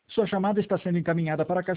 Sua chamada está sendo encaminhada para a caixa